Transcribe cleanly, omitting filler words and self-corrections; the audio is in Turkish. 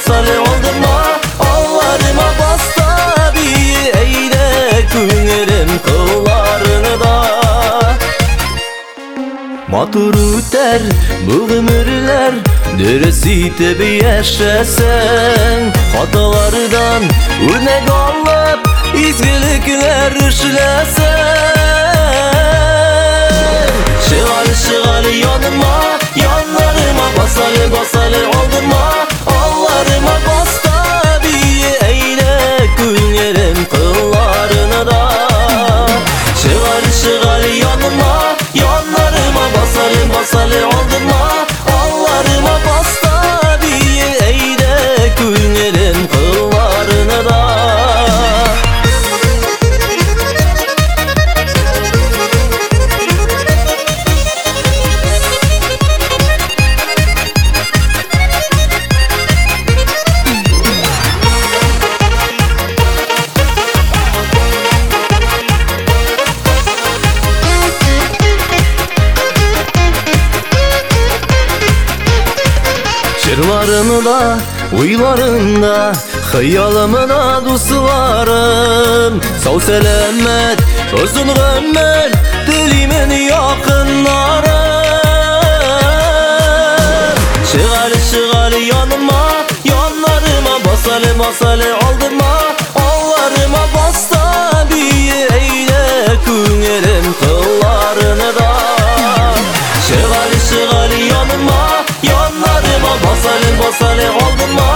basalı oldurma. Ağlarıma bas tabi eyle küngerim kıllarını da. Matur üter bu ömürler, neresi tabi yaşasan. Hatalardan örnek alıp izgilikler işlesen. Şıgal yanıma, yanlarıma basalı basalı oldurma. Ağlarıma bas tabi eyle küngerim kıllarını da. Şıgal yanıma, yanlarıma basalı basalı oldurma. Ağlarıma bas tabi eyle küngerim kıllarını da. Şırlarımda, uylarımda, hıyalımda dostlarım. Sağ selamet, uzun ömür, dilimin yakınlarım. Şıgal yanıma, yanlarıma basalı basalı oldurma. Ağlarıma bas tabi eyle küngerim kıllarını da. Şıgal yanıma, yanlarıma basalı basalı oldurma.